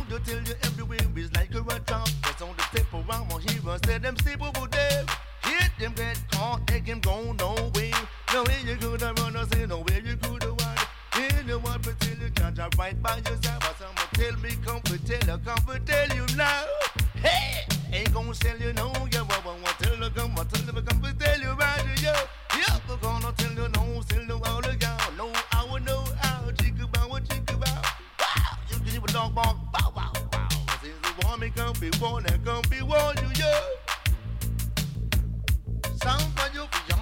to tell you everywhere is like a rat trap. That's on the step around my hero. Said them sleep over there. Hit them get caught, they can go nowhere. No way you could have run, I say no way you could have won. In the one for till you can't drive right by yourself. But someone tell me, come for tell you now. Hey, ain't gonna tell you no, yeah, but I want tell you come for tell you right, yeah. Yeah, we're gonna tell you no, tell you all the y'all. No, I will know how, chick about what chick about. Wow, you can hear a dog bark, bow, wow, wow. Since the woman come be born, and come be warned you, yeah. Sound for you, for